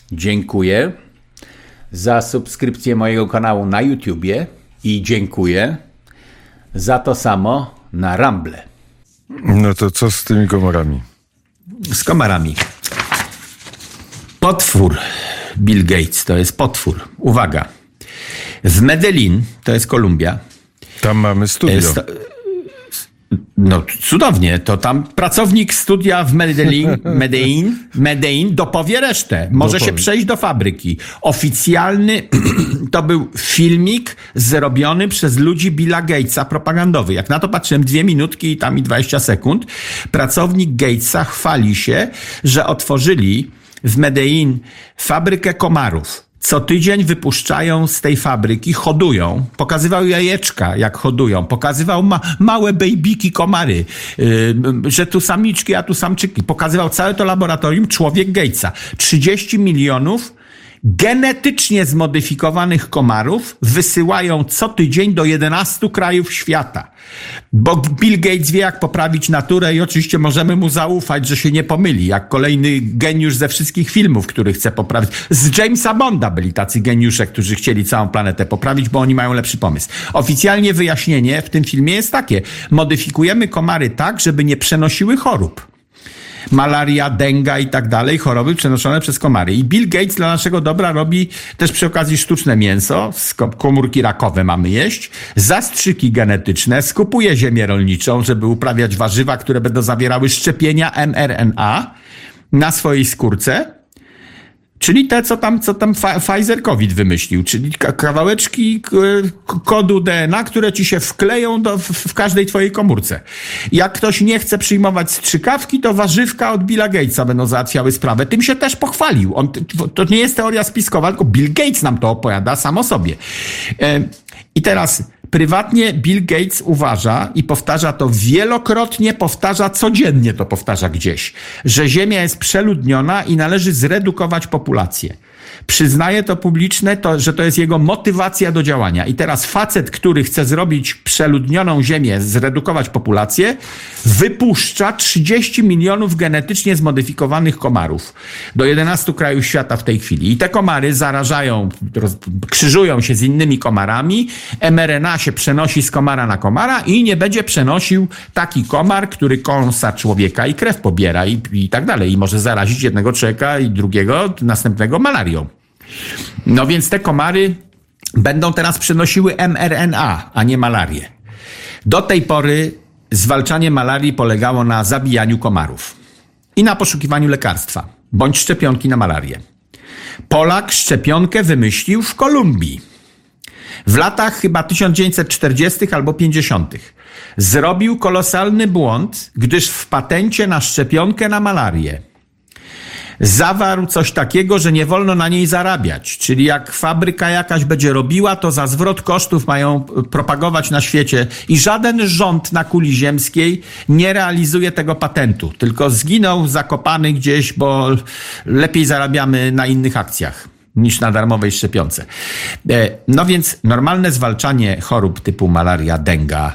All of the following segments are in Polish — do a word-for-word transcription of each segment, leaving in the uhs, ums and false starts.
Dziękuję za subskrypcję mojego kanału na YouTubie i dziękuję za to samo na Rumble. No to co z tymi komarami? Z komarami. Potwór Bill Gates, to jest potwór. Uwaga. W Medellin, to jest Kolumbia. Tam mamy studio. Jest, no cudownie, to tam pracownik studia w Medellin, Medellin, Medellin dopowie resztę. Może dopowie. się przejść do fabryki. Oficjalny to był filmik zrobiony przez ludzi Billa Gatesa, propagandowy. Jak na to patrzyłem, dwie minutki i tam i dwadzieścia sekund. Pracownik Gatesa chwali się, że otworzyli w Medellin fabrykę komarów. Co tydzień wypuszczają z tej fabryki, hodują. Pokazywał jajeczka, jak hodują. Pokazywał ma- małe bejbiki komary, yy, że tu samiczki, a tu samczyki. Pokazywał całe to laboratorium człowiek Gatesa. trzydzieści milionów genetycznie zmodyfikowanych komarów wysyłają co tydzień do jedenastu krajów świata. Bo Bill Gates wie, jak poprawić naturę i oczywiście możemy mu zaufać, że się nie pomyli. Jak kolejny geniusz ze wszystkich filmów, który chce poprawić. Z Jamesa Bonda byli tacy geniusze, którzy chcieli całą planetę poprawić, bo oni mają lepszy pomysł. Oficjalnie wyjaśnienie w tym filmie jest takie. Modyfikujemy komary tak, żeby nie przenosiły chorób. Malaria, denga i tak dalej, choroby przenoszone przez komary. I Bill Gates dla naszego dobra robi też przy okazji sztuczne mięso, komórki rakowe mamy jeść, zastrzyki genetyczne, skupuje ziemię rolniczą, żeby uprawiać warzywa, które będą zawierały szczepienia em er en a na swojej skórce. Czyli te, co tam, co tam Pfizer COVID wymyślił, czyli kawałeczki kodu D N A, które ci się wkleją do, w każdej twojej komórce. Jak ktoś nie chce przyjmować strzykawki, to warzywka od Billa Gatesa będą załatwiały sprawę. Tym się też pochwalił. On, to nie jest teoria spiskowa, tylko Bill Gates nam to opowiada sam o sobie. I teraz prywatnie Bill Gates uważa i powtarza to wielokrotnie, powtarza codziennie, to powtarza gdzieś, że Ziemia jest przeludniona i należy zredukować populację. Przyznaje to publiczne, to, że to jest jego motywacja do działania. I teraz facet, który chce zrobić przeludnioną Ziemię, zredukować populację, wypuszcza trzydzieści milionów genetycznie zmodyfikowanych komarów do jedenastu krajów świata w tej chwili. I te komary zarażają, roz, krzyżują się z innymi komarami, em er en a się przenosi z komara na komara i nie będzie przenosił taki komar, który kąsa człowieka i krew pobiera i, i tak dalej. I może zarazić jednego człowieka i drugiego, następnego malarią. No więc te komary będą teraz przenosiły em er en a, a nie malarię. Do tej pory zwalczanie malarii polegało na zabijaniu komarów i na poszukiwaniu lekarstwa, bądź szczepionki na malarię. Polak szczepionkę wymyślił w Kolumbii. W latach chyba tysiąc dziewięćset czterdziestych albo pięćdziesiątych. Zrobił kolosalny błąd, gdyż w patencie na szczepionkę na malarię zawarł coś takiego, że nie wolno na niej zarabiać. Czyli jak fabryka jakaś będzie robiła, to za zwrot kosztów mają propagować na świecie i żaden rząd na kuli ziemskiej nie realizuje tego patentu. Tylko zginął zakopany gdzieś, bo lepiej zarabiamy na innych akcjach niż na darmowej szczepionce. No więc normalne zwalczanie chorób typu malaria, denga,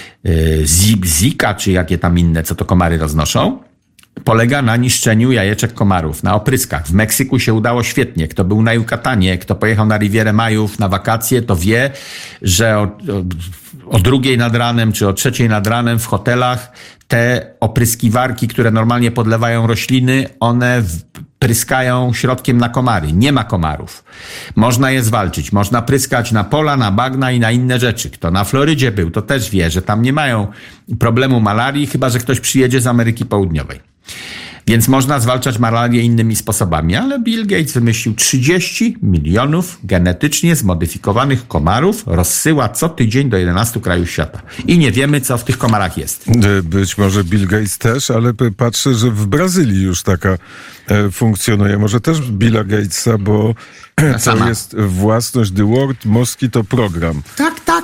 zika, czy jakie tam inne, co to komary roznoszą, polega na niszczeniu jajeczek komarów, na opryskach. W Meksyku się udało świetnie. Kto był na Yucatanie, kto pojechał na Rivierę Majów na wakacje, to wie, że o, o, o drugiej nad ranem, czy o trzeciej nad ranem w hotelach te opryskiwarki, które normalnie podlewają rośliny, one w, pryskają środkiem na komary. Nie ma komarów. Można je zwalczyć. Można pryskać na pola, na bagna i na inne rzeczy. Kto na Florydzie był, to też wie, że tam nie mają problemu malarii, chyba że ktoś przyjedzie z Ameryki Południowej. Więc można zwalczać malarię innymi sposobami, ale Bill Gates wymyślił trzydzieści milionów genetycznie zmodyfikowanych komarów, rozsyła co tydzień do jedenastu krajów świata. I nie wiemy, co w tych komarach jest. Być może Bill Gates też, ale patrzę, że w Brazylii już taka e, funkcjonuje. Może też Billa Gatesa, bo to jest własność The World Mosquito Program. Tak, tak, tak,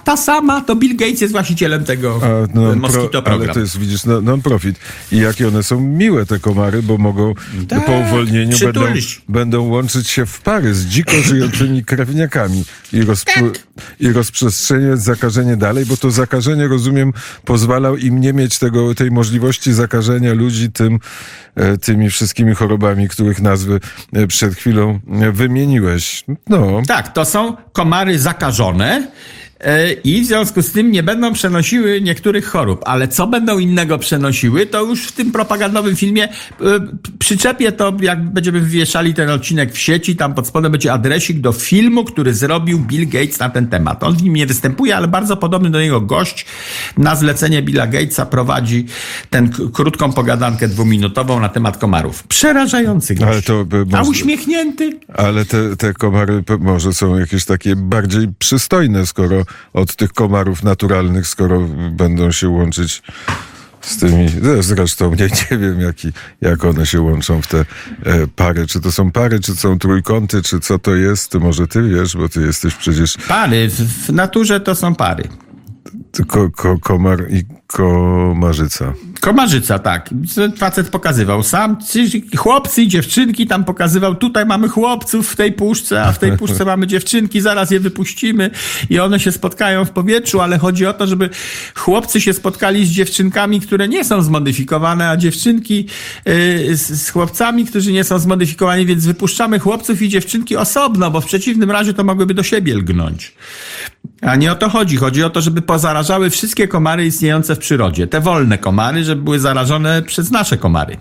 ta sama, to Bill Gates jest właścicielem tego A, no, Mosquito pro, Program. Ale to jest, widzisz, no, non-profit. I jakie one są miłe, te komary, bo mogą tak, po uwolnieniu będą, będą łączyć się w pary z dziko żyjącymi krewniakami i, rozpr- tak. i rozprzestrzeniać zakażenie dalej, bo to zakażenie, rozumiem, pozwalał im nie mieć tego, tej możliwości zakażenia ludzi tym, tymi wszystkimi chorobami, których nazwy przed chwilą wymieniłeś. No. Tak, to są komary zakażone i w związku z tym nie będą przenosiły niektórych chorób. Ale co będą innego przenosiły, to już w tym propagandowym filmie przyczepię to, jak będziemy wywieszali ten odcinek w sieci, tam pod spodem będzie adresik do filmu, który zrobił Bill Gates na ten temat. On w nim nie występuje, ale bardzo podobny do niego gość na zlecenie Billa Gatesa prowadzi tę k- krótką pogadankę dwuminutową na temat komarów. Przerażający gość. Ale to, by, A uśmiechnięty. Ale te, te komary może są jakieś takie bardziej przystojne, skoro od tych komarów naturalnych, skoro będą się łączyć z tymi, zresztą nie, nie wiem jaki, jak one się łączą w te e, pary, czy to są pary, czy są trójkąty, czy co to jest, to może ty wiesz, bo ty jesteś przecież... Pary, w, w naturze to są pary. Ko, ko, komar i komarzyca. Komarzyca, tak. Facet pokazywał sam. Chłopcy i dziewczynki tam pokazywał. Tutaj mamy chłopców w tej puszce, a w tej puszce mamy dziewczynki. Zaraz je wypuścimy i one się spotkają w powietrzu, ale chodzi o to, żeby chłopcy się spotkali z dziewczynkami, które nie są zmodyfikowane, a dziewczynki yy, z, z chłopcami, którzy nie są zmodyfikowani, więc wypuszczamy chłopców i dziewczynki osobno, bo w przeciwnym razie to mogłyby do siebie lgnąć. A nie o to chodzi. Chodzi o to, żeby pozarażały wszystkie komary istniejące w przyrodzie. Te wolne komary, żeby były zarażone przez nasze komary.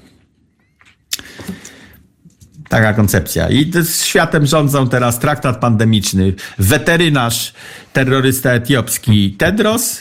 Taka koncepcja. I z światem rządzą teraz traktat pandemiczny. Weterynarz, terrorysta etiopski Tedros,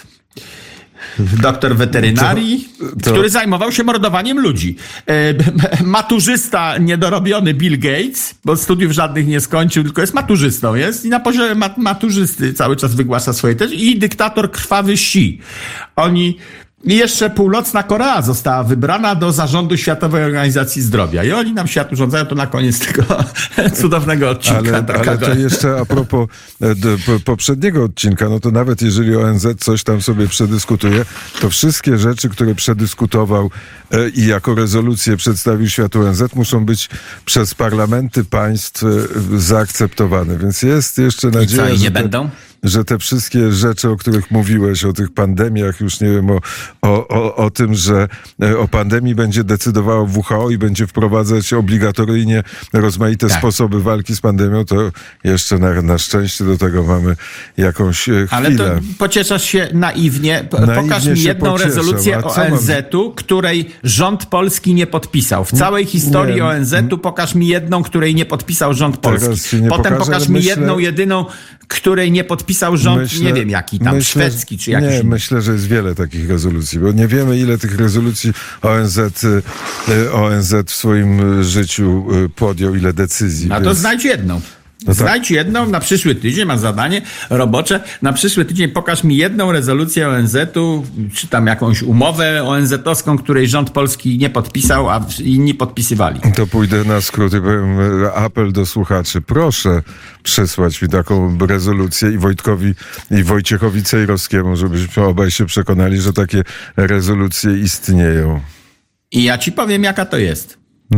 doktor weterynarii, to, to... który zajmował się mordowaniem ludzi. E, maturzysta niedorobiony Bill Gates, bo studiów żadnych nie skończył, tylko jest maturzystą, jest i na poziomie mat- maturzysty cały czas wygłasza swoje też. I dyktator krwawy Xi. Oni... I jeszcze Północna Korea została wybrana do zarządu Światowej Organizacji Zdrowia. I oni nam świat urządzają, to na koniec tego cudownego odcinka. Ale, ale to jeszcze a propos do, poprzedniego odcinka, no to nawet jeżeli O N Z coś tam sobie przedyskutuje, to wszystkie rzeczy, które przedyskutował e, i jako rezolucję przedstawił światu O N Z, muszą być przez parlamenty państw e, zaakceptowane. Więc jest jeszcze nadzieja, I co, i nie że te, będą? że te wszystkie rzeczy, o których mówiłeś, o tych pandemiach, już nie wiem, o, o, o, o tym, że o pandemii będzie decydowało W H O i będzie wprowadzać obligatoryjnie rozmaite tak. sposoby walki z pandemią, to jeszcze na, na szczęście do tego mamy jakąś chwilę. Ale to pocieszasz się naiwnie. naiwnie Pokaż mi jedną pocieszam. rezolucję O N Z-u, mam? której rząd polski nie podpisał. W całej historii nie. O N Z-u pokaż mi jedną, której nie podpisał rząd polski. Potem pokażę, pokaż mi myślę... jedną, jedyną, której nie podpisał rząd, myślę, nie wiem jaki tam, myślę, szwedzki czy jakiś. Nie, myślę, że jest wiele takich rezolucji, bo nie wiemy, ile tych rezolucji O N Z, O N Z w swoim życiu podjął, ile decyzji. A więc... to znajdź jedną. No Znajdź tak. jedną na przyszły tydzień, mam zadanie robocze. Na przyszły tydzień pokaż mi jedną rezolucję O N Z-u, czy tam jakąś umowę O N Z-owską, której rząd polski nie podpisał, a inni podpisywali. To pójdę na skróty, powiem apel do słuchaczy. Proszę przesłać mi taką rezolucję i Wojtkowi, i Wojciechowi Cejrowskiemu, żebyśmy obaj się przekonali, że takie rezolucje istnieją. I ja ci powiem, jaka to jest.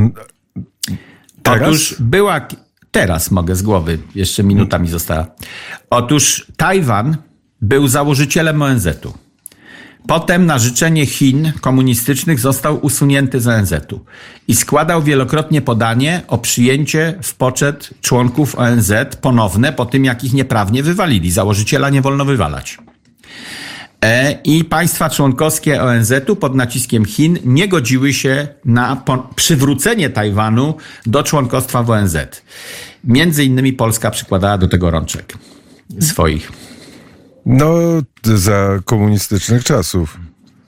Teraz? Otóż była... Teraz mogę z głowy, jeszcze minuta mi została. Otóż Tajwan był założycielem O N Z-u. Potem na życzenie Chin komunistycznych został usunięty z O N Z-u i składał wielokrotnie podanie o przyjęcie w poczet członków O N Z ponowne po tym, jak ich nieprawnie wywalili. Założyciela nie wolno wywalać. I państwa członkowskie O N Z-u pod naciskiem Chin nie godziły się na po- przywrócenie Tajwanu do członkostwa w O N Z. Między innymi Polska przykładała do tego rączek swoich. No, za komunistycznych czasów.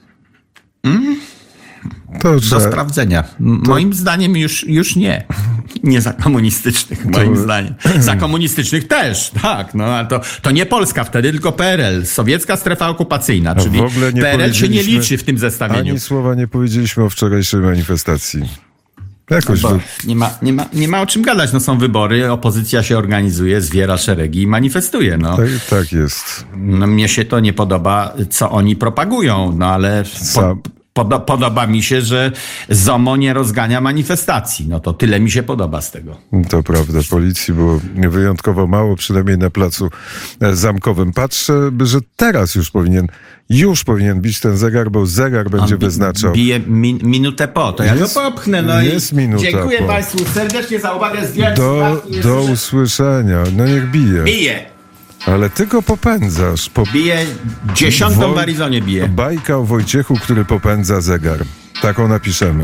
Mm? To do trzeba... sprawdzenia. Moim to... zdaniem już, już nie. Nie za komunistycznych, to... moim zdaniem. Za komunistycznych też, tak. No, ale to, to nie Polska wtedy, tylko P R L. Sowiecka strefa okupacyjna, no, czyli P R L się nie liczy w tym zestawieniu. Ani słowa nie powiedzieliśmy o wczorajszej manifestacji. Jakoś Bo wy... nie, ma, nie, ma, nie ma o czym gadać. No są wybory, opozycja się organizuje, zwiera szeregi i manifestuje. No. tak, tak jest. No, mnie się to nie podoba, co oni propagują, no ale po, pod, podoba mi się, że ZOMO nie rozgania manifestacji. No to tyle mi się podoba z tego. To prawda, policji było wyjątkowo mało, przynajmniej na placu Zamkowym. Patrzę, że teraz już powinien Już powinien bić ten zegar, bo zegar będzie On bi- wyznaczał. Bije min- minutę po, to ja Jest- go popchnę. No jest i minuta dziękuję po. Państwu serdecznie za uwagę. Zdjąłem Do, słuchawki, do jeszcze- usłyszenia. No niech bije. Bije, Ale ty go popędzasz. Po... bije, dziesiątą Woj- w Arizonie bije. Bajka o Wojciechu, który popędza zegar. Taką napiszemy.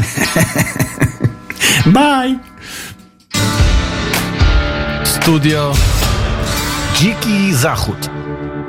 Bye! Studio Dziki Zachód.